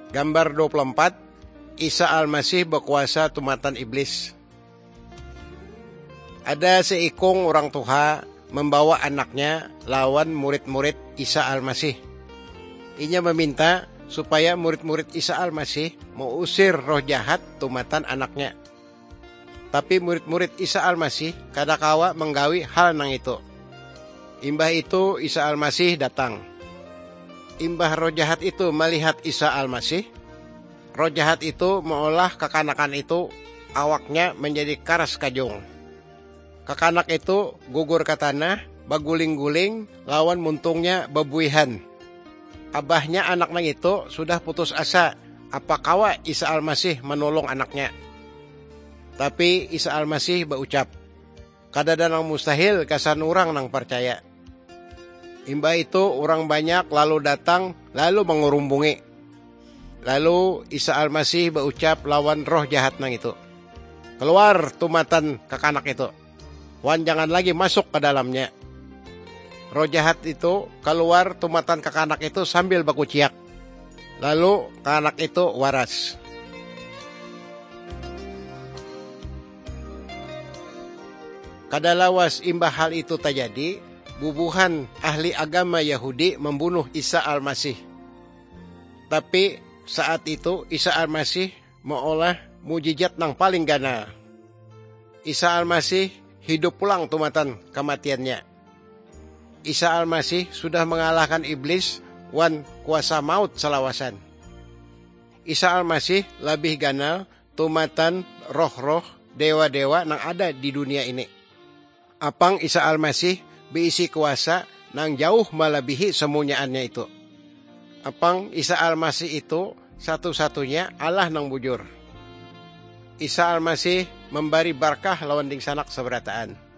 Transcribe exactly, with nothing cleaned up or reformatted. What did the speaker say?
Gambar dua puluh empat, Isa Al-Masih berkuasa tumatan iblis. Ada seikung orang tua membawa anaknya lawan murid-murid Isa Al-Masih. Inya meminta supaya murid-murid Isa Al-Masih mengusir roh jahat tumatan anaknya. Tapi murid-murid Isa Al-Masih kadakawa menggawi hal nang itu. Imbah itu Isa Al-Masih datang. Imbah roh jahat itu melihat Isa Al-Masih, roh jahat itu mengolah kekanakan itu awaknya menjadi karas kajung. Kekanak itu gugur ke tanah, baguling-guling, lawan muntungnya bebuihan. Abahnya anak nang itu sudah putus asa, apakawa Isa Al-Masih menolong anaknya. Tapi Isa Al-Masih berucap, kadada-nang mustahil kasan orang nang percaya. Imbah itu orang banyak lalu datang lalu mengurumbungi. Lalu Isa Al-Masih berucap lawan roh jahat nang itu, keluar tumatan kekanak itu. Wan jangan lagi masuk ke dalamnya. Roh jahat itu keluar tumatan kekanak itu sambil bakuciak. Lalu kanak itu waras. Kadalawas imbah hal itu terjadi, bubuhan ahli agama Yahudi membunuh Isa Al-Masih. Tapi saat itu Isa Al-Masih mengolah mujizat nang paling gana. Isa Al-Masih hidup pulang tumatan kematiannya. Isa Al-Masih sudah mengalahkan iblis wan kuasa maut selawasan. Isa Al-Masih lebih gana tumatan roh-roh dewa-dewa nang ada di dunia ini. Apang Isa Al-Masih berisi kuasa nang jauh melebihi semunyaannya itu. Apang Isa Al-Masih itu satu-satunya Allah nang bujur. Isa Al-Masih memberi berkah lawan ding sanak seberataan.